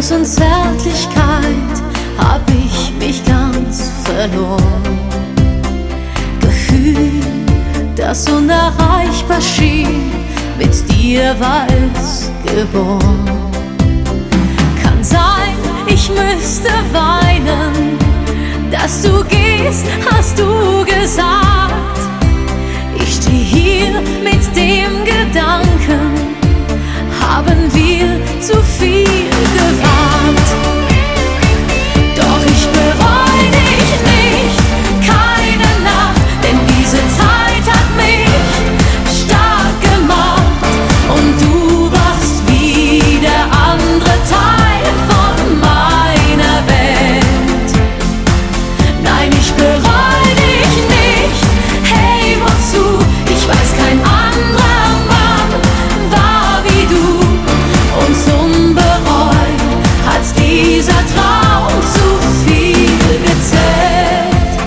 Genuss und Zärtlichkeit hab ich mich ganz verloren. Gefühl, das unerreichbar schien, mit dir war es geboren. Kann sein, ich müsste weinen, dass du gehst, hast du gesagt. Ich steh hier mit dem Gedanken, haben wir zu viel gewagt. Doch ich bereu dich nicht, keine Nacht, denn diese Zeit hat mich stark gemacht. Und du warst wie der andere Teil von meiner Welt. Nein, ich bereu dich nicht, hey, wozu? Ich weiß, kein anderer Mann war wie du. Und zum Bereuen hat dieser Traum zu viel gezählt.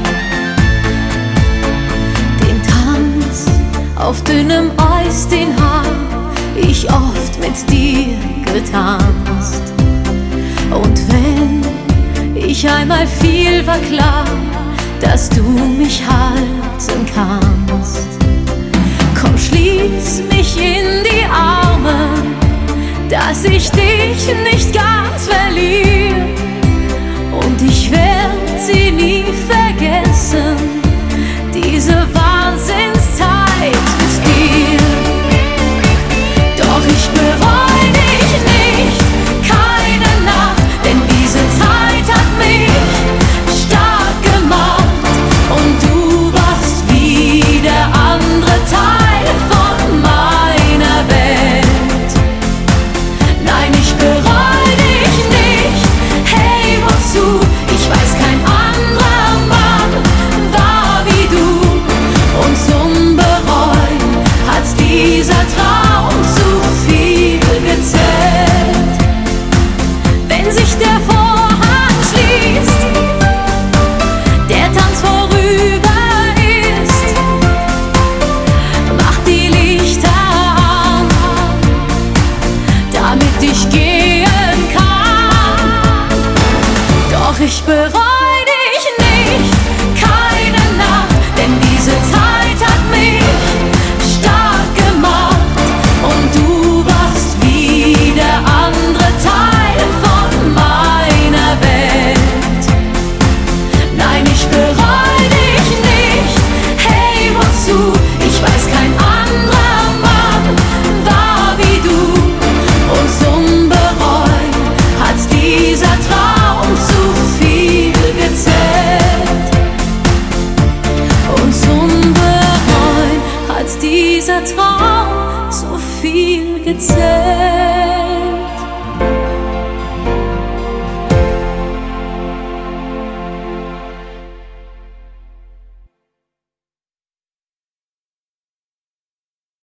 Den Tanz auf dünnem Eis, den hab ich oft mit dir getanzt. Und wenn ich einmal fiel, war klar, dass du mich halten kannst. Komm, schließ mich in die Arme, dass ich dich nicht ganz verliere. Und ich werde